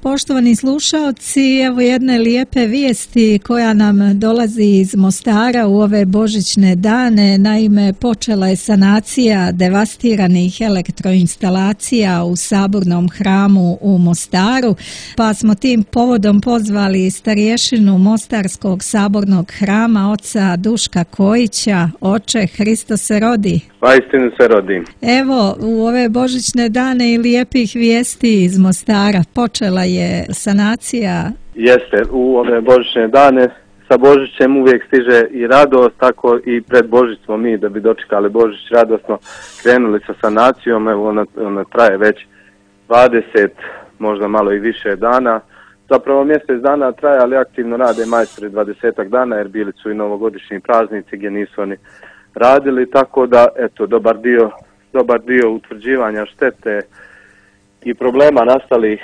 Poštovani slušaoci, evo jedne lijepe vijesti koja nam dolazi iz Mostara u ove božićne dane. Naime, počela je sanacija devastiranih elektroinstalacija u Sabornom hramu u Mostaru, pa smo tim povodom pozvali starješinu Mostarskog Sabornog hrama, oca Duška Kojića. Oče, Hristos se rodi. Pa istinu se rodi. Evo, u ove božićne dane i lijepih vijesti iz Mostara počela je sanacija. Jeste, u ove božićne dane sa Božićem uvijek stiže i radost, tako i pred Božić smo mi, da bi dočekali Božić radosno, krenuli sa sanacijom. Evo ona traje već 20, možda malo i više dana. Zapravo mjesec dana traje, ali aktivno rade majstori 20 dana, jer bili su i novogodišnji praznici gdje nisu oni radili, tako da eto dobar dio utvrđivanja štete i problema nastalih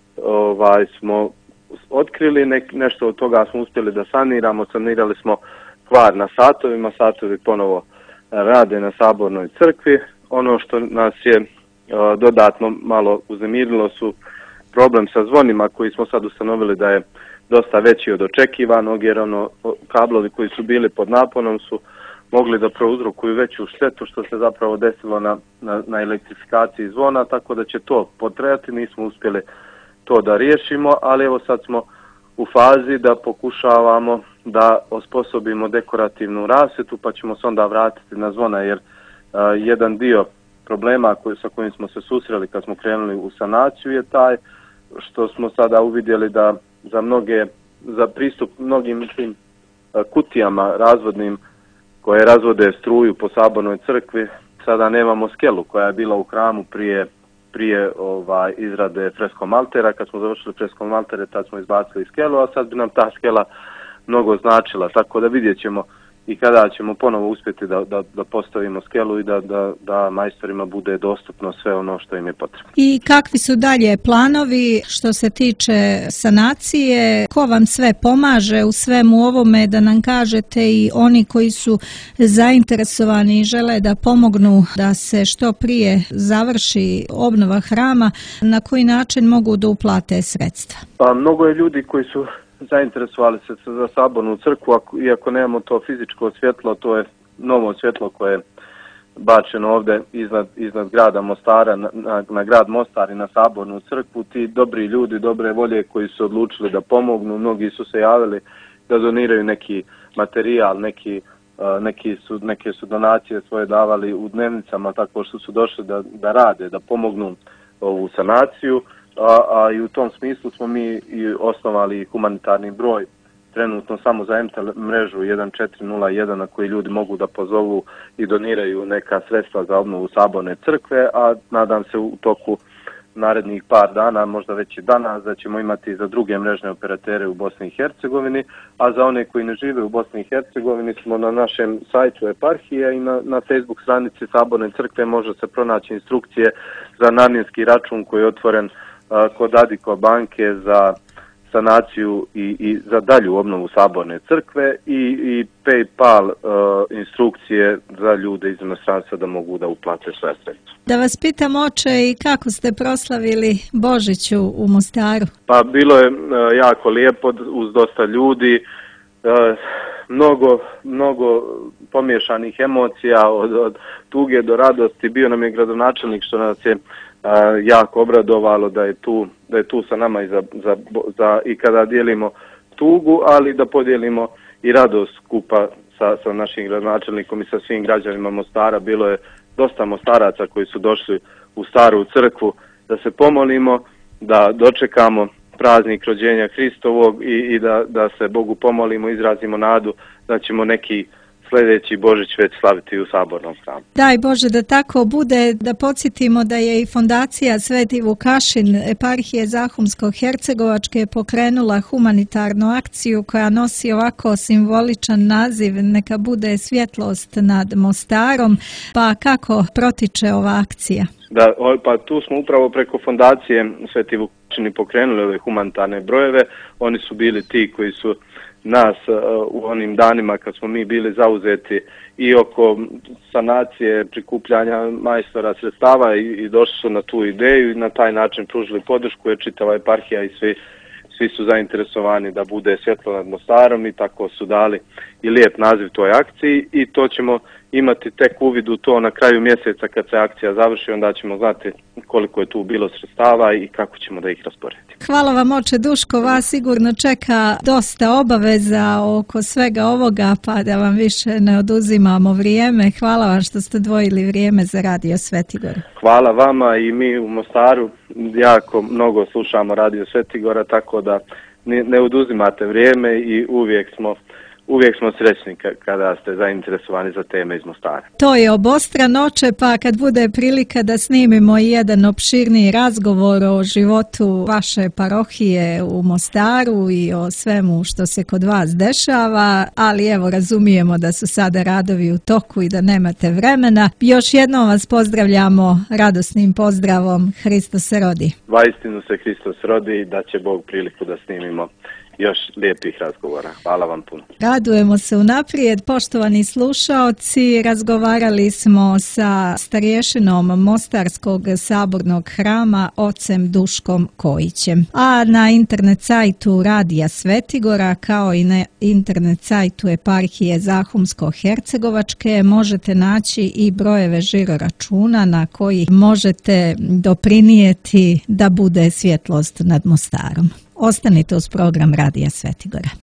smo otkrili. Nešto od toga smo uspjeli da sanirali smo kvar na satovima, satovi ponovo rade na Sabornoj crkvi. Ono što nas je dodatno malo uznemirilo su problem sa zvonima koji smo sad ustanovili da je dosta veći od očekivanog, jer kablovi koji su bili pod naponom su mogli da prouzrokuju veću štetu, što se zapravo desilo na elektrifikaciji zvona, tako da će to potrajati. Nismo uspjeli to da riješimo, ali evo sad smo u fazi da pokušavamo da osposobimo dekorativnu rasvjetu, pa ćemo se onda vratiti na zvona, jer jedan dio problema sa kojim smo se susreli kad smo krenuli u sanaciju je taj što smo sada uvidjeli da za pristup mnogim tim kutijama razvodnim koje razvode struju po Sabornoj crkvi, sada nemamo skelu koja je bila u hramu prije izrade freskomaltera. Kad smo završili freskomaltere, tad smo izbacili skelu, a sad bi nam ta skela mnogo značila, tako da vidjet ćemo i kada ćemo ponovo uspjeti da postavimo skelu i da majstorima bude dostupno sve ono što im je potrebno. I kakvi su dalje planovi što se tiče sanacije? Ko vam sve pomaže u svemu ovome, da nam kažete, i oni koji su zainteresovani i žele da pomognu da se što prije završi obnova hrama, na koji način mogu da uplate sredstva? Pa mnogo je ljudi koji su zainteresovali se za Sabornu crkvu, iako nemamo to fizičko svjetlo, to je novo svjetlo koje je bačeno ovdje iznad grada Mostara, na grad Mostar i na Sabornu crkvu. Ti dobri ljudi, dobre volje koji su odlučili da pomognu, mnogi su se javili da doniraju neki materijal, neke su donacije svoje davali u dnevnicama, tako što su došli da rade, da pomognu ovu sanaciju. A i u tom smislu smo mi i osnovali humanitarni broj trenutno samo za MTEL mrežu 1401 na koji ljudi mogu da pozovu i doniraju neka sredstva za obnovu Saborne crkve, a nadam se u toku narednih par dana, možda već i danas, da ćemo imati za druge mrežne operatere u Bosni i Hercegovini, a za one koji ne žive u Bosni i Hercegovini smo na našem sajtu eparhije i na Facebook stranici Saborne crkve može se pronaći instrukcije za namjenski račun koji je otvoren kod Adiko banke za sanaciju i za dalju obnovu Saborne crkve i PayPal instrukcije za ljude iz inostranstva da mogu da uplate sve sredstva. Da vas pitam, oče, i kako ste proslavili Božić u Mostaru? Pa bilo je jako lijepo uz dosta ljudi, mnogo pomješanih emocija, od tuge do radosti. Bio nam je gradonačelnik što nas je jako obradovalo da je tu sa nama i kada dijelimo tugu, ali da podijelimo i radost skupa sa našim gradonačelnikom i sa svim građanima Mostara. Bilo je dosta Mostaraca koji su došli u Staru crkvu da se pomolimo, da dočekamo praznik rođenja Hristovog i da se Bogu pomolimo, izrazimo nadu da ćemo neki sljedeći Božić već slaviti u Sabornom hramu. Daj Bože da tako bude. Da podsjetimo da je i fondacija Sveti Vukašin eparhije Zahumsko-Hercegovačke pokrenula humanitarnu akciju koja nosi ovako simboličan naziv Neka bude svjetlost nad Mostarom. Pa kako protiče ova akcija? Pa tu smo upravo preko fondacije Sveti Vukašin pokrenuli ove humanitarne brojeve. Oni su bili ti koji su nas u onim danima kad smo mi bili zauzeti i oko sanacije, prikupljanja majstora sredstava i došli su na tu ideju i na taj način pružili podršku, jer čitava eparhija i svi su zainteresovani da bude svjetlo nad Mostarom i tako su dali i lijep naziv toj akciji i to ćemo imati tek uvid u to na kraju mjeseca kad se akcija završi, onda ćemo znati koliko je tu bilo sredstava i kako ćemo da ih rasporedimo. Hvala vam, oče Duško, vas sigurno čeka dosta obaveza oko svega ovoga, pa da vam više ne oduzimamo vrijeme. Hvala vam što ste odvojili vrijeme za Radio Svetigora. Hvala vama i mi u Mostaru jako mnogo slušamo Radio Svetigora, tako da ne oduzimate vrijeme i uvijek smo srećni kada ste zainteresovani za teme iz Mostara. To je obostrano, oče, pa kad bude prilika da snimimo jedan opširniji razgovor o životu vaše parohije u Mostaru i o svemu što se kod vas dešava, ali evo razumijemo da su sada radovi u toku i da nemate vremena. Još jednom vas pozdravljamo radosnim pozdravom. Hristos se rodi. Vaistinu se Hristos rodi i da će Bog priliku da snimimo još lijepih razgovora. Hvala vam puno. Radujemo se unaprijed. Poštovani slušaoci, razgovarali smo sa starješinom Mostarskog sabornog hrama, ocem Duškom Kojićem. A na internet sajtu Radija Svetigora, kao i na internet sajtu eparhije Zahumsko-Hercegovačke, možete naći i brojeve žiroračuna na koji možete doprinijeti da bude svjetlost nad Mostarom. Ostanite uz program Radija Svetigora.